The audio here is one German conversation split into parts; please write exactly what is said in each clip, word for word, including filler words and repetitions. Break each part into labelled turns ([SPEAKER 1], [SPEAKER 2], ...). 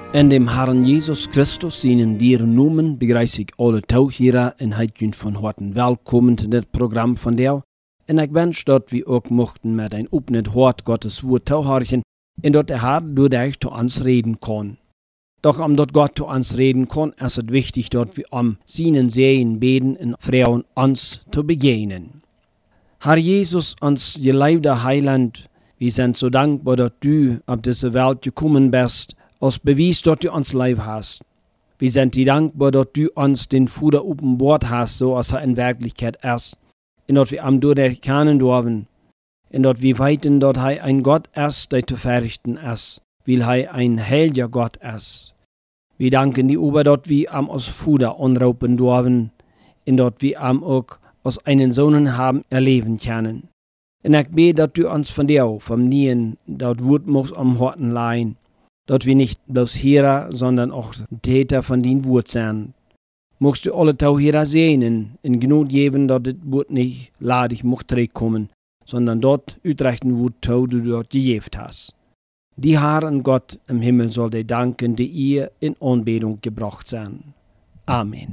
[SPEAKER 1] In dem Herrn Jesus Christus, seinen dieren Namen, begrüße ich alle Tauchhierer und heet von harten welkom zu dit Programm von dir. En ik wens dat we ook mochten met een opnet hart Gottes woord toehoren en dat der Herr door dich zu uns reden kann. Doch omdat Gott zu uns reden kann, ist es wichtig, dass wir am seinen Sehen beten und Frauen uns zu begegnen. Herr Jesus, uns geliebter Heiland, wir sind so dankbar, dass du auf diese Welt gekommen bist, als Beweis, dass du uns lieb hast. Wir sind dir dankbar, dass du uns den Vater offenbart hast, so als er in Wirklichkeit ist. Und dass wir am durch erkennen dürfen. Und dass wir weiten, dass er ein Gott ist, der zu fürchten ist, weil er ein heiliger Gott ist. Wir danken dir über, dass wir am als Vater anrufen dürfen. Und dass wir am auch als einen Sohn haben erleben können. Und ich bete, dass du uns von dir, vom Nien, das Wort muss am Horten leihen. Dass wir nicht bloß Hörer, sondern auch Täter von deinem Wort sind. Mochtst du alle Tauhierer sehen, in Gnut geben, dass das Wort nicht ladig mocht zurückkommen, sondern dort utrechten Wort tau, du dort gegeben hast. Die Herr und Gott im Himmel soll dir danken, die ihr in Anbetung gebracht sind. Amen.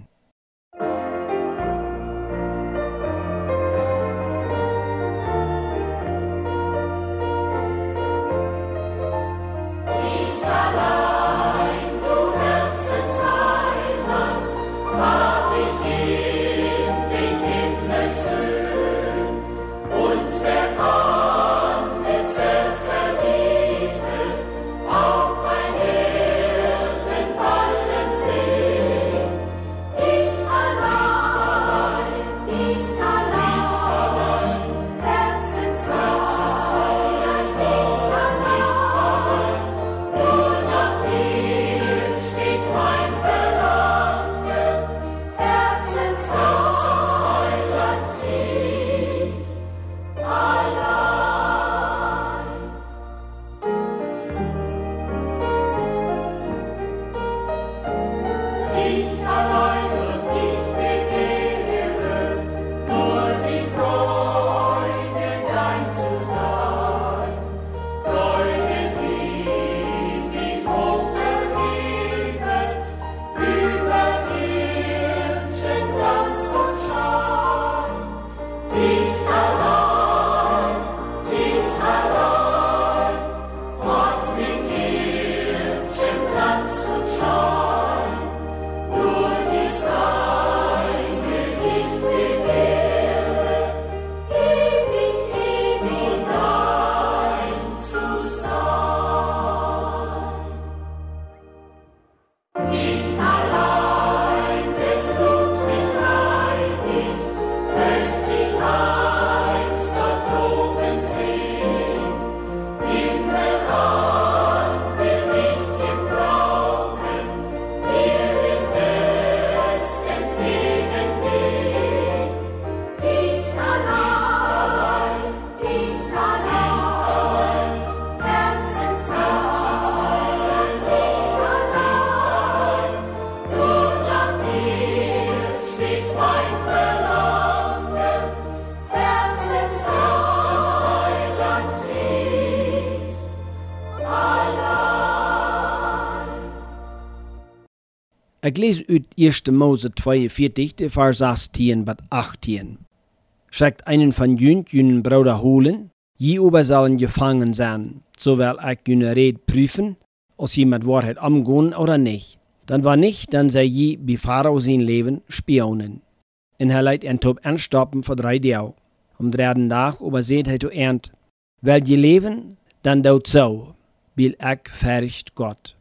[SPEAKER 1] Ik lees uit eerste Mose tweeënveertig, de vers zestien tot achttien. Schickt einen von jünt jünen Bruder holen, je aber sollen gefangen sein, so will ich jüne Red prüfen, als je mit Wahrheit umgehen oder nicht. Dann war nicht, dann sei je bei Pharao sein Leben spionen. En hij leidt en top anstoppen voor drei Tage. Am dritten Tag aber seht hij to ernt, will je leven, dann dood so, weil ich fähigt Gott.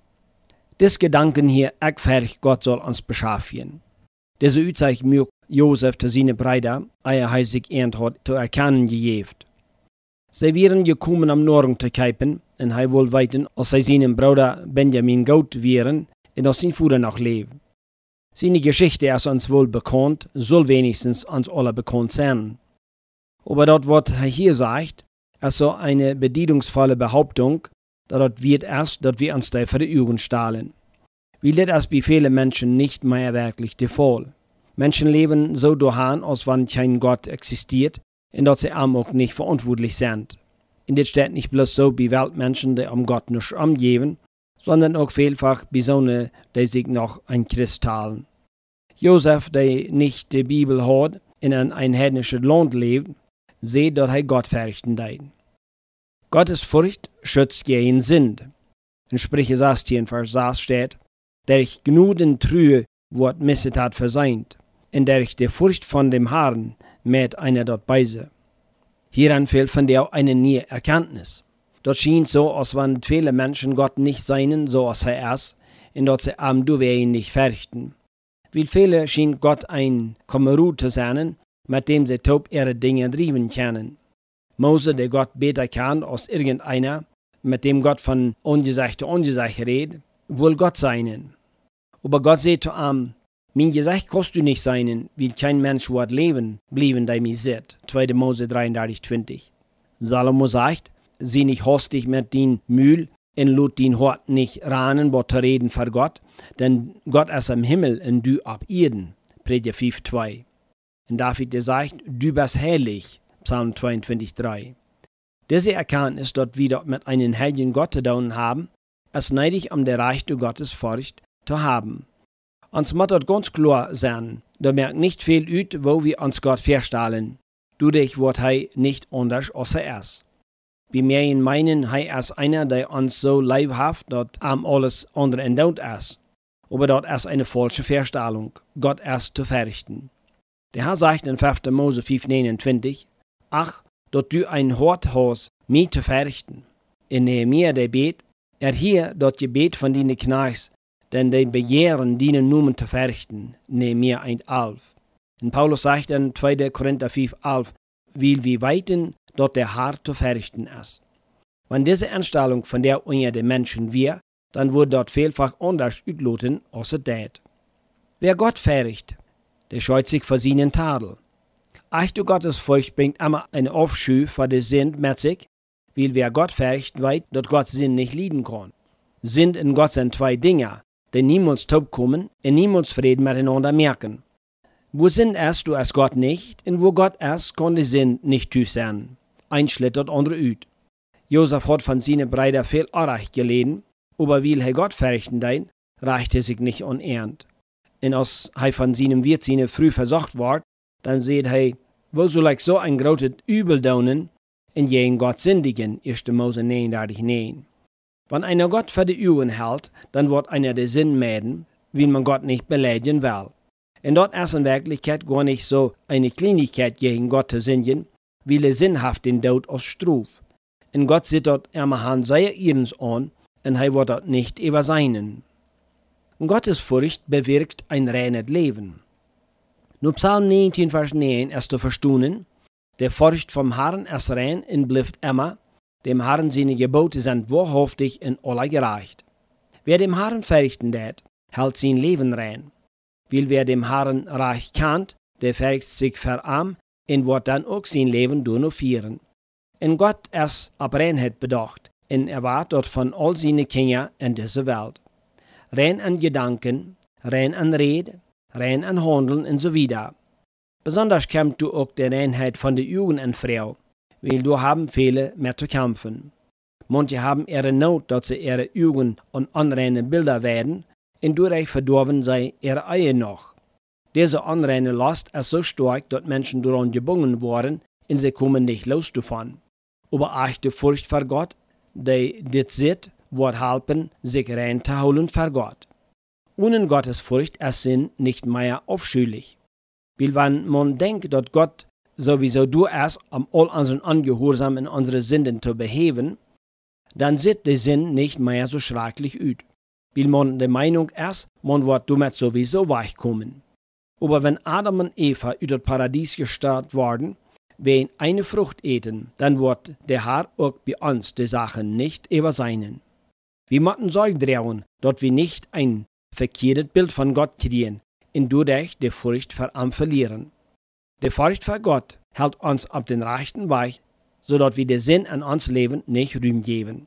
[SPEAKER 1] Des Gedanken hier, ich fähig Gott soll uns beschaffen. Diese Utzeich mir Josef zu seine Brüder, ehe er sich ernt hat, zu erkennen gegeben. Sie wären gekommen am Norden zu kämpfen, und er wollte weiten, als sie seinen Bruder Benjamin gut wären, und als sein Vater noch lebt. Seine Geschichte ist uns wohl bekannt, soll wenigstens uns alle bekannt sein. Aber dort, was er hier sagt, ist so eine bedeutungsvolle Behauptung, dass wird erst, dass wir uns da vor die Augen stahlen. Wie das ist bei vielen Menschen nicht mehr wirklich der Fall. Menschen leben so dahin, als wenn kein Gott existiert und dass sie auch nicht verantwortlich sind. Und das steht nicht bloß so bei Weltmenschen, die am Gott nicht umgeben, sondern auch vielfach Personen, die sich noch ein Christ teilen. Josef, der nicht die Bibel hat, in ein einheidnisches Land lebt, sieht, dass er Gott fürchten deed. Gottes Furcht schützt gegen Sünd. In Sprüche sechzehn, Vers sechs steht, der ich genuden trühe, wird Missetat verseint, in der ich die Furcht von dem Herrn mit einer dort beise. Hieran fehlt von der eine neue Erkenntnis. Dort schien so, als wenn viele Menschen Gott nicht seien, so als er ist, und dort sie am du ihn nicht fürchten. Wie viele schien Gott ein Kamerad zu sein, mit dem sie taub ihre Dinge drieben können. Mose, der Gott besser kann als irgendeiner, mit dem Gott von Ungesicht zu Ungesicht redet, will Gott seinen. Aber Gott sagt zu ihm, mein Gesicht kannst du nicht seinen, weil kein Mensch wird leben, blieben der mich sieht. zweiter Mose dreiunddreißig, zwanzig. Salomo sagt, sieh nicht hastig mit din Mühl, und lut din Hort nicht ranen, wo zu reden vor Gott, denn Gott ist am Himmel und du ab Erden. Prediger fünf, zwei. Und David der sagt, du bist heilig. Psalm zweiundzwanzig, drei. Diese Erkenntnis, dort wieder mit einem heiligen Gott zu tun haben, ist neidig, um der Reichtum Gottes Furcht zu haben. Uns muss dort ganz klar sein, da merkt nicht viel ut, wo wir uns Gott verstellen. Dadurch wird er nicht anders als er ist. Wir meinen meinen, er ist einer, der uns so leibhaft, dort am alles andere entdauert ist. Aber dort ist eine falsche Verstellung, Gott erst zu fürchten. Der Herr sagt in fünfter Mose fünf, neunundzwanzig, ach, dort du ein Hort hast, mich zu fürchten. In Nehemia der Bet, er hier dort Gebet von deinen Knechts, denn die begehren, deinen Namen zu fürchten. Nehemia eins, elf. Und Paulus sagt in zweiter Korinther fünf, elf, weil wir weiten, dort der Herr zu fürchten ist. Wenn diese Einstellung von der unter den Menschen wir, dann wird dort vielfach anders utloten, als es tät. Wer Gott fürcht, der scheut sich vor seinen Tadel. Ach du Gottes Furcht bringt immer eine Aufscheu vor der Sinn mit sich, weil wer Gott fürcht, weiß, dass Gott Sinn nicht leiden kann. Sinn in Gott sind zwei Dinge, die niemals taub kommen und niemals Frieden miteinander merken. Wo Sinn ist, du als Gott nicht, und wo Gott ist, kann der Sinn nicht tüch sein. Ein schlitt das andere üt. Josef hat von seinen Brüdern viel Unrecht geleden, aber weil er Gott fürchten dein, reicht er sich nicht unernt. Und als er von seinem Wirtsine früh versorgt ward, dann seht er, wo soll ich so ein großes Übel daunen, in gegen Gott sündigen, erster Mose neununddreißig, neun. Wenn einer Gott für die Augen hält, dann wird einer der Sinn meiden, wie man Gott nicht beleidigen will. Und dort ist in Wirklichkeit gar nicht so eine Kleinigkeit gegen Gott zu sündigen, weil er sinnhaft den Tod als Struf. Und Gott sieht dort immer an sehr ihrens an, und er wird dort nicht über seinen. Gottes Furcht bewirkt ein reines Leben. Nur Psalm neunzehn, Vers neun ist zu verstehen, der Furcht vom Herrn ist rein und bleibt immer, dem Herrn seine Gebote sind wahrhaftig und aller gerecht. Wer dem Herrn fürchten tät, hält sein Leben rein. Weil wer dem Herrn reich kennt, der fürcht sich vor ihm und wird dann auch sein Leben durchführen. Und Gott ist ab Reinheit bedacht und erwartet von all seinen Kindern in dieser Welt. Rein an Gedanken, rein an Rede, rein an Handeln und so weiter. Besonders kämpft du auch der Reinheit von der Jugend an Frau, weil du haben viele mehr zu kämpfen. Manche haben ihre Not, dass sie ihre Jugend und unreine Bilder werden, und dadurch verdorben sei ihre Ehe noch. Diese unreine Last ist so stark, dass Menschen daran gebunden worden, und sie kommen nicht los davon. Aber echte Furcht vor Gott, die dit sieht, wird helfen, sich rein zu holen vor Gott. Ohne Gottes Furcht ist Sinn nicht mehr aufschülich. Weil wenn man denkt, dass Gott sowieso du ist, um all unseren Ungehorsam und unsere Sünden zu beheben, dann sieht der Sinn nicht mehr so schrecklich aus. Weil man der Meinung ist, man wird damit sowieso weichkommen. Aber wenn Adam und Eva aus dem Paradies gestartet worden, wenn eine Frucht eten, dann wird der Herr auch bei uns die Sachen nicht überseinen. Wir müssen Sorge tragen, dass wir nicht ein verkehrtes Bild von Gott kriegen und dadurch die Furcht vor ihm verlieren. Die Furcht vor Gott hält uns auf den rechten Weg, sodass wir den Sinn an uns Leben nicht Ruhm geben.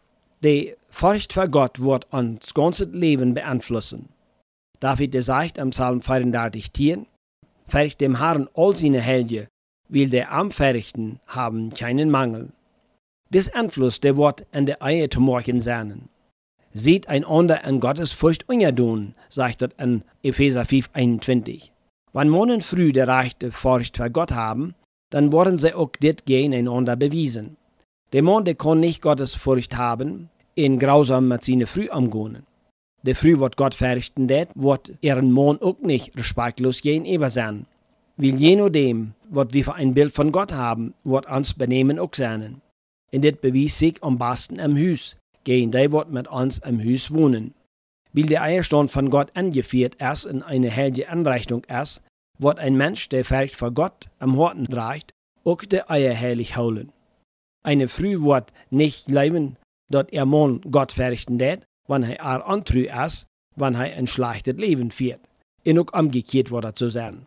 [SPEAKER 1] Die Furcht vor Gott wird uns ganzes Leben beeinflussen. David sagt am Psalm vierunddreißig, zehn, fürcht dem Herrn all seine Helden, weil der am Fürchten haben keinen Mangel. Dies Einfluss, der wird an der Ehe zu morgen sein. Seht einander in Gottes Furcht untertun, sagt dort in Epheser fünf einundzwanzig. Wenn Monen früh der rechte Furcht vor Gott haben, dann wollen sie auch dit gegeneinander bewiesen. Der Mann, der kann nicht Gottes Furcht haben, in grausam mit seine Früh umgehen. Der Früh, wat Gott verrichten det, wird ihren Mann auch nicht respektlos gegenüber sein. Weil je nachdem, was wir für ein Bild von Gott haben, wird uns Benehmen auch sein. Und das beweist sich am besten im Haus, gegen die, wat mit uns im Haus wohnen. Weil der Eierstand von Gott angeführt ist in eine heilige Anrechnung ist, wird ein Mensch, der Furcht vor Gott am Horten trägt, auch die Eier heilig holen. Eine Früh wird nicht leben, dort ihr Mann Gott verrichten det, wenn er er antrü ist, wenn er ein schlechtes Leben führt, und auch umgekehrt wird zu sein.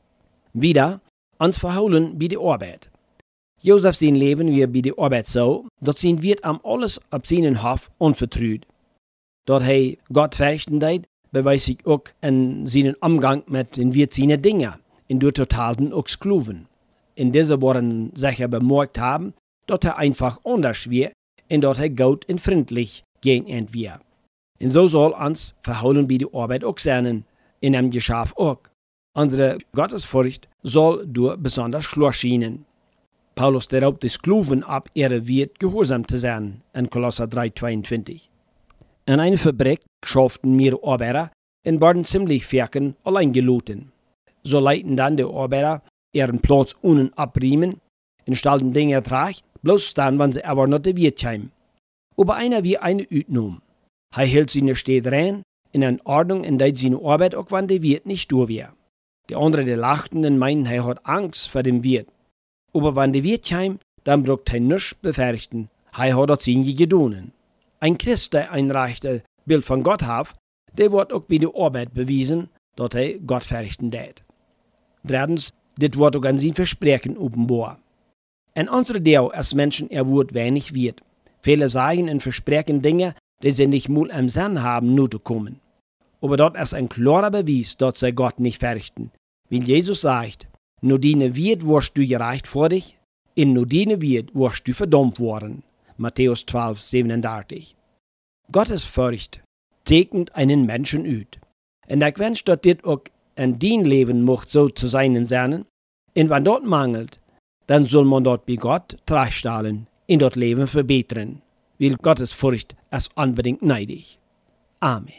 [SPEAKER 1] Wieder, uns verholen bei der Arbeit. Josef sein Leben wie bei der Arbeit so, dort sein wird am alles ab seinen Hof unvertrüht. Dort er Gott verrichten det, beweist sich auch in seinen Umgang mit den Wirt seine Dinge, in der totalen auch Skluven. In dieser worden sicher bemerkt haben, dort er einfach anders wird, und dort er gut und freundlich gegen entweder. Und so soll uns verholen bei der Arbeit auch sein, in einem Geschäft auch. Unsere Gottesfurcht soll durch besonders schlau schienen. Paulus darauf die Skluven ab ihre Wirt gehorsam zu sein, in Kolosser drei zweiundzwanzig. In einer Fabrik schafften mir Arbeiter und waren ziemlich ferken allein geluten. So leiten dann die Arbeiter ihren Platz unten abriemen und stellten Dinge trag, bloß dann, wenn sie aber noch die Wirt kamen. Aber einer wie eine Utnum. Er hielt seine Städte rein, in einer Ordnung, in der seine Arbeit auch wenn der Wirt nicht durch war. Die anderen, die lachten und meinten, er hat Angst vor dem Wirt. Aber wenn der Wirt kam, dann braucht er nichts befürchten. Er hat das seine gedonen. Ein Christ, der ein rechtes Bild von Gott hat, der wird auch bei der Arbeit bewiesen, dass er Gott verrichten tät. Drittens, das wird auch an sein Versprechen offenbar. Ein anderer Teil, als Menschen er wird wenig wird. Viele sagen und versprechen Dinge, die sie nicht mal im Sinn haben, nur zu kommen. Aber dort ist ein klarer Beweis, dass sie Gott nicht verrichten. Weil Jesus sagt, nur deine wird wirst du gereicht vor dich, in nur deine wird wirst du verdammt worden. Matthäus zwölf siebenunddreißig. Gottes Furcht zeichnet einen Menschen ut. Und ich wünsche, dass das auch in dein Leben mocht so zu sein sein. Und wenn dort mangelt, dann soll man dort bei Gott tragstellen, in dort Leben verbessern. Weil Gottes Furcht ist unbedingt neidig. Amen.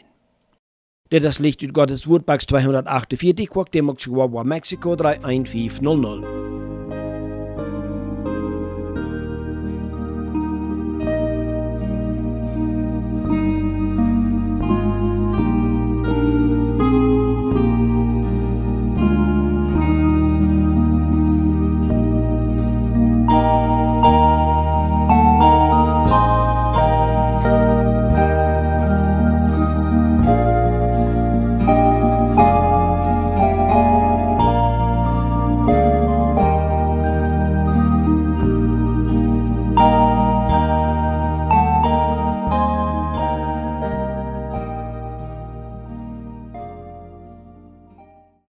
[SPEAKER 1] Das ist Licht aus Gottes Wort, Box zweihundertachtundvierzig, Quoc de Mexiko drei eins fünf null null.